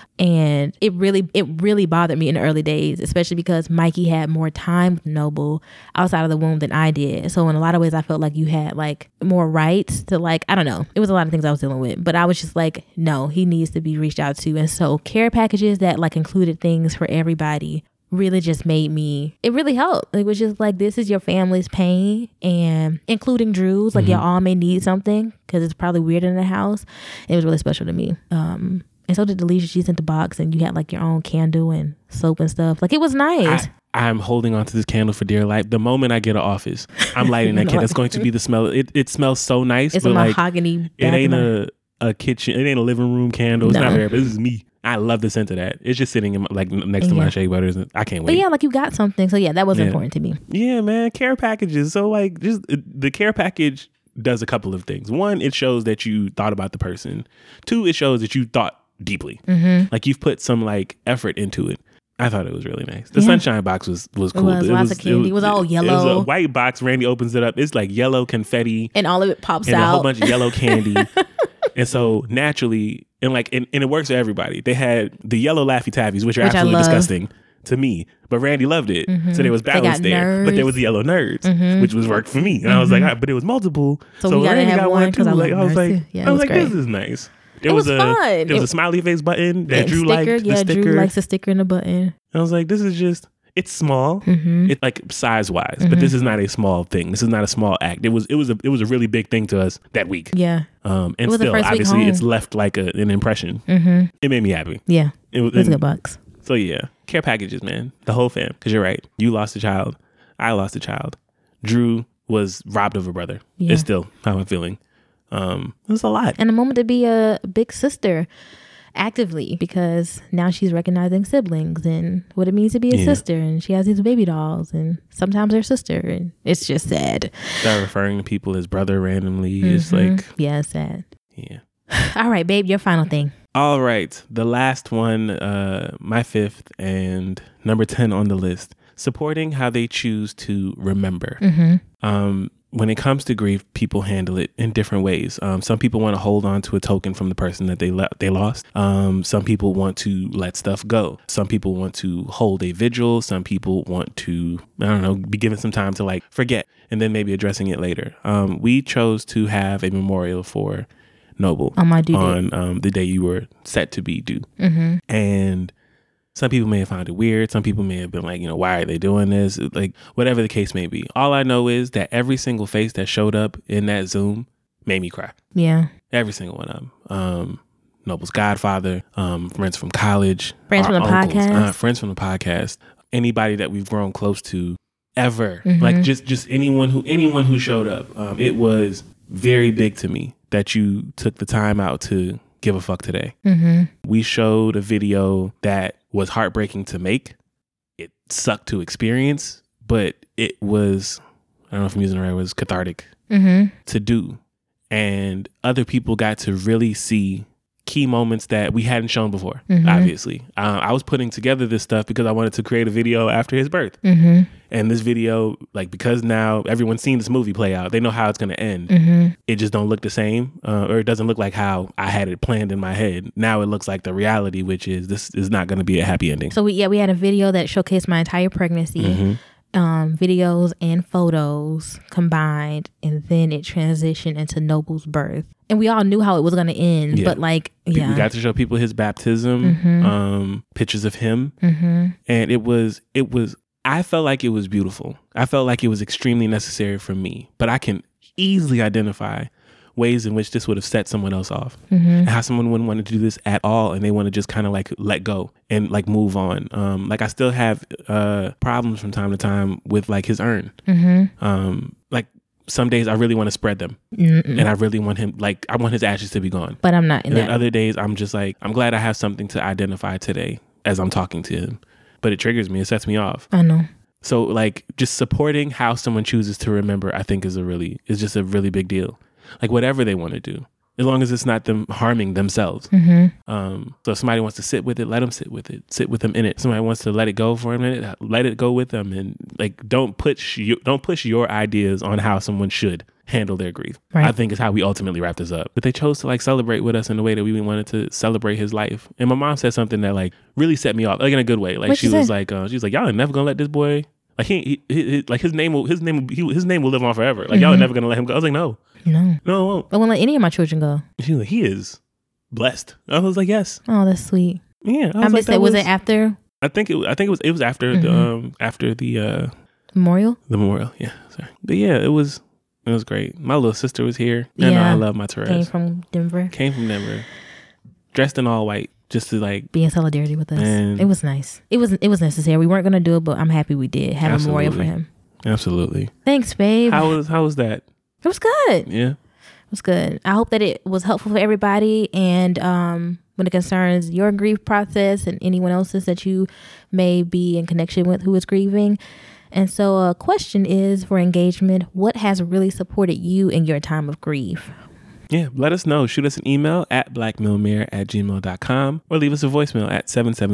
And it really bothered me in the early days, especially because Mikey had more time with Noble outside of the womb than I did. So in a lot of ways, I felt like you had like more rights to like, I don't know. It was a lot of things I was dealing with, but I was just like, no, he needs to be reached out to. And so care packages that like included things for everybody really just made me, it really helped. It was just like, this is your family's pain, and including Drew's, like y'all all may need something because it's probably weird in the house. It was really special to me. And so did Alicia. She sent the box, and you had like your own candle and soap and stuff. Like, it was nice. I'm holding on to this candle for dear life. The moment I get an office, I'm lighting that candle. It's going to be the smell. It smells so nice. It's but a like, mahogany. It ain't a kitchen. It ain't a living room candle. It's not there. But this is me. I love the scent of that. It's just sitting in like next to my shea butters. I can't wait. But yeah, like you got something. So yeah, that was important to me. Yeah, man. Care packages. So like, just the care package does a couple of things. One, it shows that you thought about the person. 2, it shows that you thought deeply. Like you've put some like effort into it. I thought it was really nice. The sunshine box was cool. It was lots of candy. It was all yellow. It was a white box. Randy opens it up. It's like yellow confetti. And all of it pops and out. And a whole bunch of yellow candy. And so naturally, and it works for everybody. They had the yellow Laffy Taffies, which are absolutely disgusting to me. But Randy loved it. So there was balance there. Nerds. But there was the yellow nerds, which was worked for me. And I was like, but it was multiple. So we Randy got one too. Like, I was like, great. This is nice. It was fun. There was a smiley face button that Drew liked. Yeah, the sticker. Drew likes the sticker and the button. I was like, this is just, it's small. It's like size wise, but this is not a small thing. This is not a small act. It was a really big thing to us that week. Yeah. And still, obviously, it's left like an impression. It made me happy. Yeah. It was a good box. So yeah, care packages, man. The whole fam. Because you're right. You lost a child. I lost a child. Drew was robbed of a brother. Yeah. It's still how I'm feeling. It was a lot. And a moment to be a big sister actively, because now she's recognizing siblings and what it means to be a sister, and she has these baby dolls and sometimes her sister, and it's just sad. Start referring to people as brother randomly. It's like, yeah, it's sad. Yeah. All right, babe, your final thing. All right. The last one, my fifth and number 10 on the list, supporting how they choose to remember. When it comes to grief, people handle it in different ways. Some people want to hold on to a token from the person that they lost. Some people want to let stuff go. Some people want to hold a vigil. Some people want to, I don't know, be given some time to like forget and then maybe addressing it later. We chose to have a memorial for Noble on my due on the day you were set to be due. And some people may have found it weird. Some people may have been like, why are they doing this? Like, whatever the case may be. All I know is that every single face that showed up in that Zoom made me cry. Yeah. Every single one of them. Noble's godfather, friends from college. Friends from the podcast. Friends from the podcast. Anybody that we've grown close to ever. Like, just anyone who showed up. It was very big to me that you took the time out to give a fuck today. We showed a video that was heartbreaking to make. It sucked to experience, but it was, I don't know if I'm using the right word, it was cathartic to do. And other people got to really see key moments that we hadn't shown before, obviously. I was putting together this stuff because I wanted to create a video after his birth. And this video, like, because now everyone's seen this movie play out, they know how it's going to end. It just don't look the same, or it doesn't look like how I had it planned in my head. Now it looks like the reality, which is this is not going to be a happy ending. So we had a video that showcased my entire pregnancy. Videos and photos combined, and then it transitioned into Noble's birth. And we all knew how it was going to end, but like, we got to show people his baptism, pictures of him. And it was, I felt like it was beautiful. I felt like it was extremely necessary for me, but I can easily identify ways in which this would have set someone else off, and how someone wouldn't want to do this at all, and they want to just kind of like let go and like move on. Like I still have problems from time to time with like his urn. Like some days I really want to spread them, and I really want him, like I want his ashes to be gone. But I'm not in and that. Then other days I'm just like, I'm glad I have something to identify today as I'm talking to him. But it triggers me. It sets me off. I know. So like just supporting how someone chooses to remember, I think is just a really big deal. Like whatever they want to do, as long as it's not them harming themselves. So if somebody wants to sit with it, let them sit with it. Sit with them in it. Somebody wants to let it go for a minute, let it go with them. And like, don't push your ideas on how someone should handle their grief. Right. I think is how we ultimately wrap this up. But they chose to like celebrate with us in the way that we wanted to celebrate his life. And my mom said something that like really set me off, like in a good way. Like she was like, y'all are never gonna let this boy. Like his name will live on forever. Like y'all are never gonna let him go. I was like, no, it won't. I won't let any of my children go. She's like, he is blessed. I was like, yes. Oh, that's sweet. Yeah, I was like, was it after? I think it was after the memorial. The memorial, yeah. Sorry, but yeah, it was great. My little sister was here. And I love my Therese. Came from Denver, dressed in all white. Just to like be in solidarity with us. It was nice. It was necessary. We weren't gonna do it, but I'm happy we did have a memorial for him. Absolutely. Thanks, babe. How was that? It was good. Yeah. It was good. I hope that it was helpful for everybody. And when it concerns your grief process and anyone else's that you may be in connection with who is grieving. And so a question is for engagement, what has really supported you in your time of grief? Yeah, let us know. Shoot us an email at blackmillmayor@gmail.com or leave us a voicemail at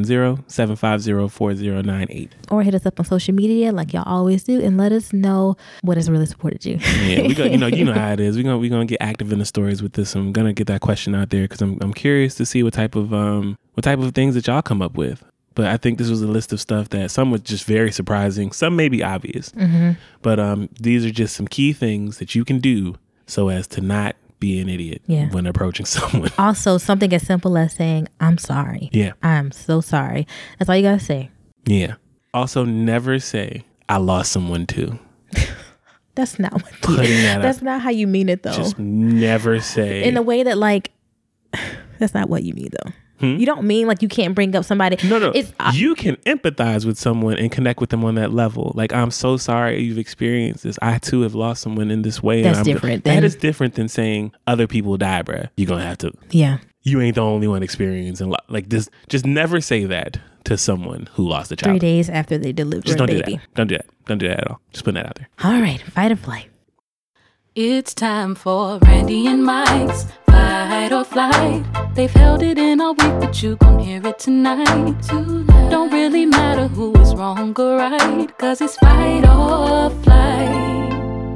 770-750-4098. Or hit us up on social media like y'all always do and let us know what has really supported you. Yeah, we go, you know how it is. We're gonna get active in the stories with this. I'm gonna get that question out there because I'm curious to see what type of things that y'all come up with. But I think this was a list of stuff that some was just very surprising. Some may be obvious. But these are just some key things that you can do so as to not be an idiot when approaching someone. Also, something as simple as saying, I'm sorry. Yeah. I'm so sorry. That's all you got to say. Yeah. Also, never say, I lost someone too. That's not what that's not how you mean it, though. Just never say. In a way that, like, that's not what you mean, though. You don't mean like you can't bring up somebody. No. You can empathize with someone and connect with them on that level. Like, I'm so sorry you've experienced this. I too have lost someone in this way. That's different. That is different than saying other people die, bruh. You're going to have to. Yeah. You ain't the only one experiencing like this. Just never say that to someone who lost a child. 3 days after they delivered a baby. Don't do that. Don't do that at all. Just putting that out there. All right. Fight or flight. It's time for Randy and Mike's Fight fight or flight. They've held it in all week, but you gon' hear it tonight. Don't really matter who is wrong or right, 'cause it's fight or flight.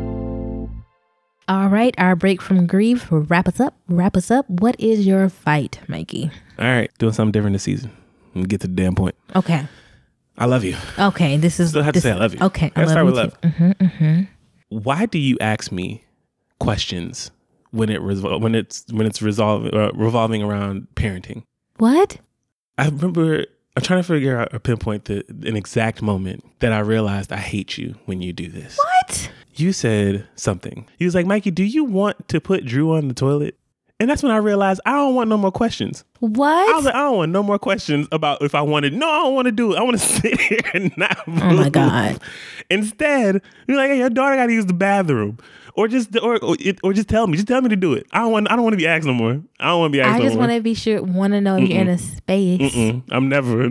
All right, our break from grief. Wrap us up. What is your fight, Mikey? All right, doing something different this season. Let me get to the damn point. Okay. I love you. Okay, this is... Still have to say I love you. Okay, I start with love. Mm-hmm. Why do you ask me questions when it's revolving around parenting? What? I remember I'm trying to figure out or pinpoint an exact moment that I realized I hate you when you do this. What? You said something. He was like, Mikey, do you want to put Drew on the toilet? And that's when I realized I don't want no more questions. What? I was like, I don't want no more questions about if I wanted. No, I don't want to do it. I want to sit here and not move. Oh my God. Instead, you're like, hey, your daughter got to use the bathroom. Or just tell me. Just tell me to do it. I don't want to be asked no more. I don't want to be asked no more. I just want to know if you're in a space. I'm never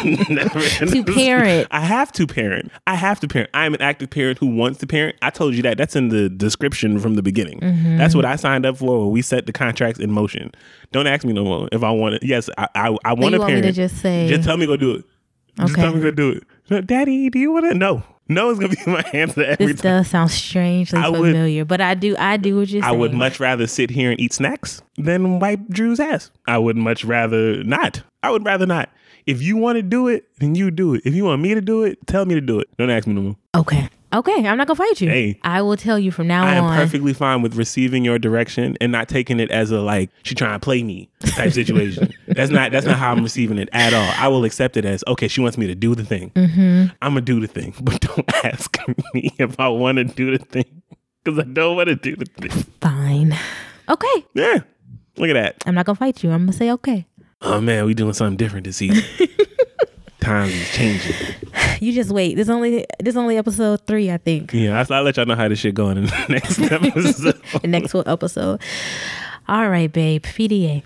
to parent. I have to parent. I am an active parent who wants to parent. I told you that. That's in the description from the beginning. Mm-hmm. That's what I signed up for when we set the contracts in motion. Don't ask me no more if I want it. Yes, I want to parent. You want me to just say... Just tell me go do it. Just tell me go do it. No, Daddy, do you want to? No. No is going to be my answer every time. This does sound strangely familiar, but I do what you're saying. I would much rather sit here and eat snacks than wipe Drew's ass. I would much rather not. If you want to do it, then you do it. If you want me to do it, tell me to do it. Don't ask me no more. Okay. I'm not gonna fight you. Hey, I will tell you from now on. I am perfectly fine with receiving your direction and not taking it as a like she trying to play me type situation. That's not how I'm receiving it at all. I will accept it as okay. She wants me to do the thing. Mm-hmm. I'm gonna do the thing, but don't ask me if I want to do the thing because I don't want to do the thing. Fine. Okay. Yeah. Look at that. I'm not gonna fight you. I'm gonna say okay. Oh man, we doing something different this season. Times is changing. You just wait. This only episode 3, I think. Yeah, I'll let y'all know how this shit going in the next episode. The next episode. All right, babe. PDA.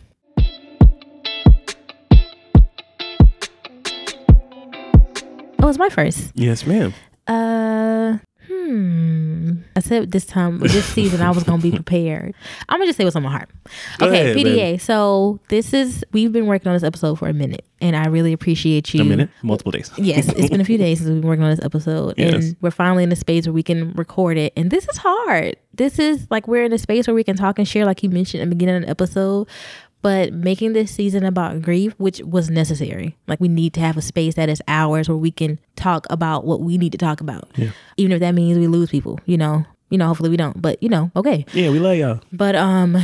Oh, it's my first. Yes, ma'am. I said this season I was gonna be prepared. I'm gonna just say what's on my heart. Go Okay, ahead, PDA. baby. So we've been working on this episode for a minute, and I really appreciate you. A minute, multiple days. Yes, it's been a few days since we've been working on this episode, Yes. and we're finally in a space where we can record it. And this is hard. This is like we're in a space where we can talk and share, like you mentioned in the beginning of the episode. But making this season about grief, which was necessary. Like we need to have a space that is ours where we can talk about what we need to talk about. Yeah. Even if that means we lose people, hopefully we don't, but okay. Yeah, we love y'all. But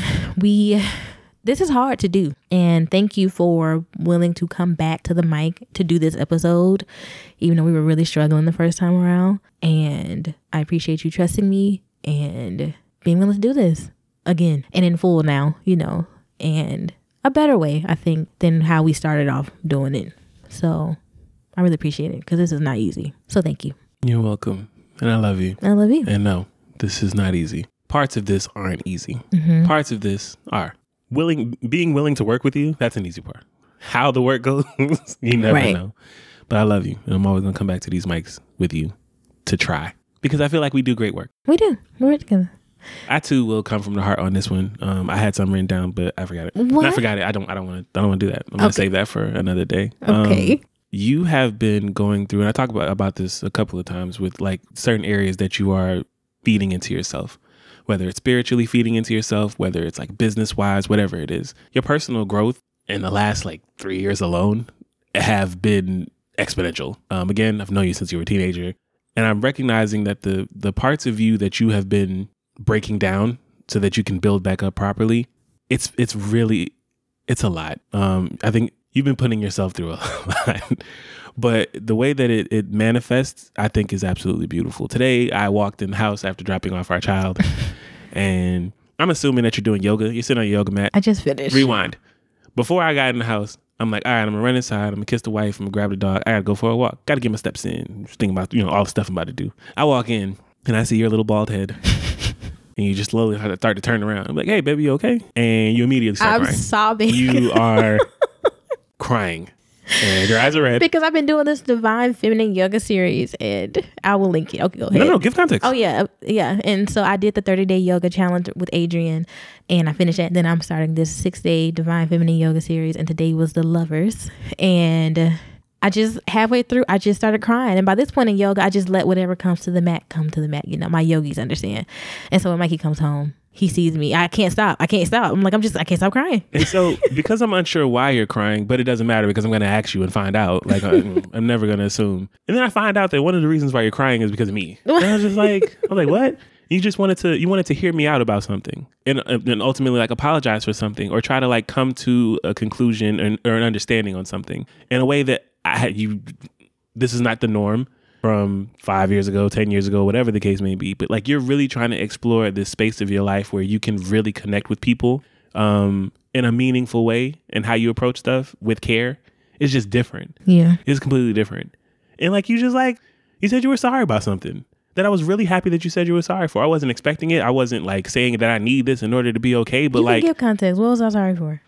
this is hard to do. And thank you for willing to come back to the mic to do this episode, even though we were really struggling the first time around. And I appreciate you trusting me and being willing to do this again and in full now, and a better way, I think, than how we started off doing it. So I really appreciate it because this is not easy. So thank you. You're welcome. And I love you. I love you. And no, this is not easy. Parts of this aren't easy. Mm-hmm. Parts of this are. Being willing to work with you, that's an easy part. How the work goes, you never know. But I love you. And I'm always going to come back to these mics with you to try. Because I feel like we do great work. We do. We're together. I too will come from the heart on this one. I had some written down, but I forgot it. What? I forgot it. I don't want to do that. I'm going to save that for another day. Okay. You have been going through, and I talk about this a couple of times with like certain areas that you are feeding into yourself, whether it's spiritually feeding into yourself, whether it's like business wise, whatever it is. Your personal growth in the last like 3 years alone have been exponential. Again, I've known you since you were a teenager, and I'm recognizing that the parts of you that you have been breaking down so that you can build back up properly, it's a lot. I think you've been putting yourself through a lot, but the way that it manifests, I think, is absolutely beautiful. Today, I walked in the house after dropping off our child, and I'm assuming that you're doing yoga. You're sitting on your yoga mat. I just finished. Rewind. Before I got in the house, I'm like, all right, I'm gonna run inside. I'm gonna kiss the wife. I'm gonna grab the dog. I gotta go for a walk. Gotta get my steps in. Just thinking about all the stuff I'm about to do. I walk in and I see your little bald head. And you just slowly start to turn around. I'm like, hey, baby, you okay? And you immediately start crying. I'm sobbing. You are crying. And your eyes are red. Because I've been doing this Divine Feminine Yoga series, and I will link it. Okay, go ahead. No, give context. Oh, yeah. And so I did the 30-day yoga challenge with Adrian, and I finished it. Then I'm starting this 6-day Divine Feminine Yoga series, and today was the Lovers. And I just halfway through, I just started crying. And by this point in yoga, I just let whatever comes to the mat come to the mat. You know, my yogis understand. And so when Mikey comes home, he sees me. I can't stop. I'm like, I can't stop crying. And so because I'm unsure why you're crying, but it doesn't matter because I'm going to ask you and find out. Like, I'm never going to assume. And then I find out that one of the reasons why you're crying is because of me. And I was just like, what? You just wanted to hear me out about something and ultimately like apologize for something or try to like come to a conclusion or an understanding on something in a way that this is not the norm from 5 years ago, 10 years ago, whatever the case may be. But like you're really trying to explore this space of your life where you can really connect with people in a meaningful way, and how you approach stuff with care is just different. Yeah. It's completely different. And like you said you were sorry about something that I was really happy that you said you were sorry for. I wasn't expecting it. I wasn't like saying that I need this in order to be okay. But you like, can give context. What was I sorry for?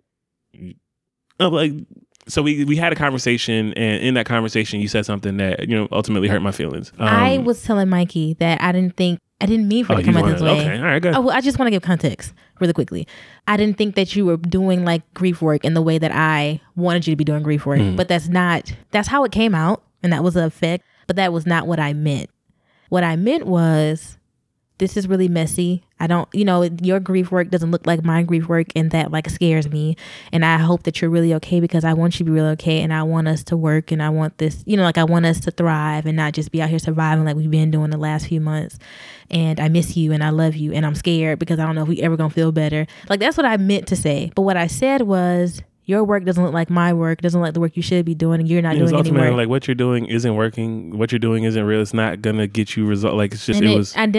So we had a conversation, and in that conversation, you said something that ultimately hurt my feelings. I was telling Mikey that I didn't mean for it to come out this way. Okay, all right, good. I just want to give context really quickly. I didn't think that you were doing like grief work in the way that I wanted you to be doing grief work, but that's how it came out, and that was the effect. But that was not what I meant. What I meant was, this is really messy. Your grief work doesn't look like my grief work, and that like scares me. And I hope that you're really okay, because I want you to be really okay, and I want us to work, and I want this, I want us to thrive and not just be out here surviving like we've been doing the last few months. And I miss you, and I love you, and I'm scared because I don't know if we ever gonna feel better. Like, that's what I meant to say. But what I said was, your work doesn't look like my work, doesn't look like the work you should be doing, and you're not doing any work. Like, what you're doing isn't working. What you're doing isn't real. It's not gonna get you result. Like, it's just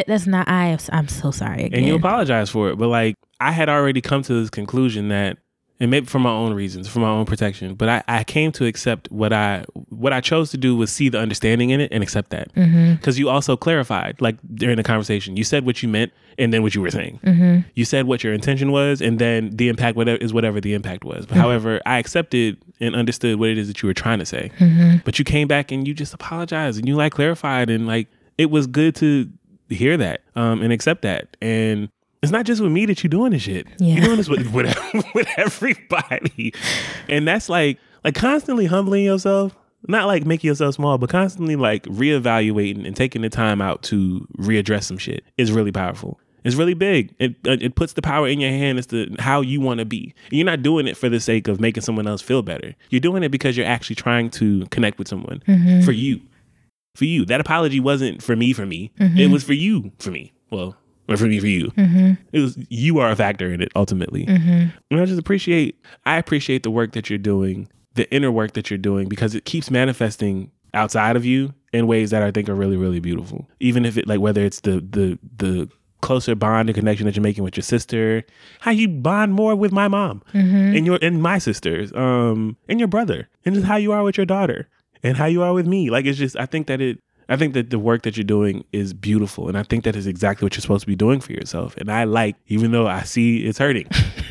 I'm so sorry again. And you apologize for it, but like, I had already come to this conclusion that, and maybe for my own reasons, for my own protection, but I came to accept what I chose to do was see the understanding in it and accept that. Because you also clarified, like during the conversation, you said what you meant and then what you were saying. You said what your intention was, and then the impact whatever the impact was. But however, I accepted and understood what it is that you were trying to say. But you came back and you just apologized and you like clarified, and like it was good to hear that and accept that. And it's not just with me that you're doing this shit. Yeah. You're doing this with everybody. And that's like constantly humbling yourself, not like making yourself small, but constantly like reevaluating and taking the time out to readdress some shit is really powerful. It's really big. It puts the power in your hand as to how you want to be. You're not doing it for the sake of making someone else feel better. You're doing it because you're actually trying to connect with someone for you. For you. That apology wasn't for me. It was for you, for me. Well, or for me, for you. It was, you are a factor in it ultimately. And I appreciate the work that you're doing, the inner work that you're doing, because it keeps manifesting outside of you in ways that I think are really, really beautiful. Even if it, like, whether it's the closer bond and connection that you're making with your sister, how you bond more with my mom and my sisters, and your brother, and just how you are with your daughter and how you are with me. Like, it's just, I think that the work that you're doing is beautiful. And I think that is exactly what you're supposed to be doing for yourself. And even though I see it's hurting,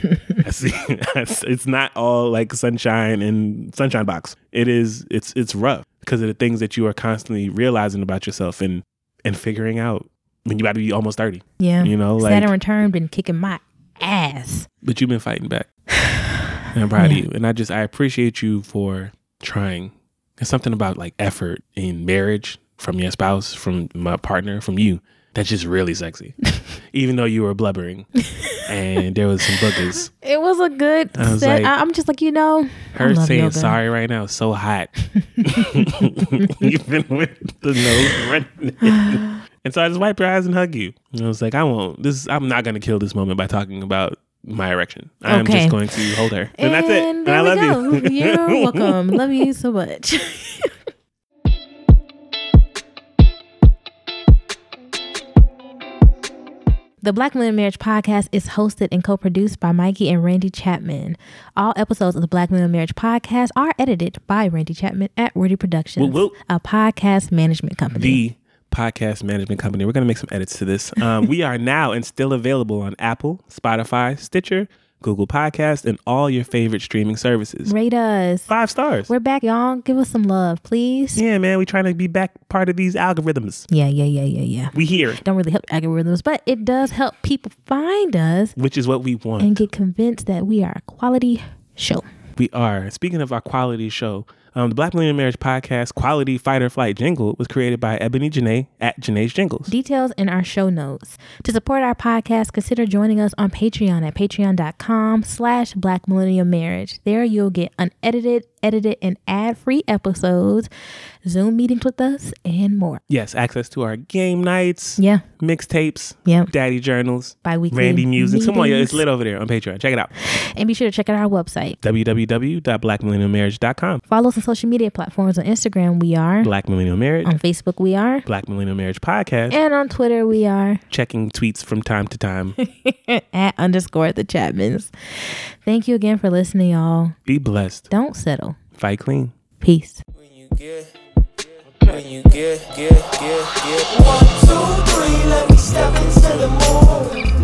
it's not all like sunshine and sunshine box. It's rough because of the things that you are constantly realizing about yourself and figuring out when you about to be almost 30. Yeah. Saturn return been kicking my ass. But you've been fighting back. And I'm proud of you. And I appreciate you for trying. There's something about like effort in marriage from your spouse, from my partner, from you, that's just really sexy. Even though you were blubbering and there was some boogers. It was a good set. Like, I'm just like, her saying yoga. Sorry right now is so hot. Even with the nose running. And so I just wiped her eyes and hug you. And I was like, I'm not going to kill this moment by talking about my erection. I'm just going to hold her. And that's it. And I love you. You're welcome. Love you so much. The Black Millennial Marriage Podcast is hosted and co-produced by Mikey and Randy Chapman. All episodes of the Black Millennial Marriage Podcast are edited by Randy Chapman at Wordy Productions, a podcast management company. The podcast management company. We're going to make some edits to this. We are now and still available on Apple, Spotify, Stitcher, Google Podcast, and all your favorite streaming services. Rate us. 5 stars. We're back, y'all. Give us some love, please. Yeah, man. We trying to be back part of these algorithms. Yeah. We here. Don't really help algorithms, but it does help people find us. Which is what we want. And get convinced that we are a quality show. We are. Speaking of our quality show, the Black Millennial Marriage Podcast Quality Fight or Flight jingle was created by Ebony Janae at Janae's Jingles. Details in our show notes. To support our podcast, consider joining us on Patreon at patreon.com/Black Millennial Marriage. There you'll get unedited, edited, and ad-free episodes, Zoom meetings with us, and more. Yes, access to our game nights, mixtapes, daddy journals, bi-weekly Randy music. meetings. Come on, it's lit over there on Patreon. Check it out. And be sure to check out our website, www.blackmillennialmarriage.com. Follow us on social media platforms. On Instagram, we are Black Millennial Marriage. On Facebook, we are Black Millennial Marriage Podcast. And on Twitter, we are checking tweets from time to time @_the Chapmans. Thank you again for listening, y'all. Be blessed. Don't settle. Fight clean. Peace. When you get 1, 2, 3, let me step into the mood.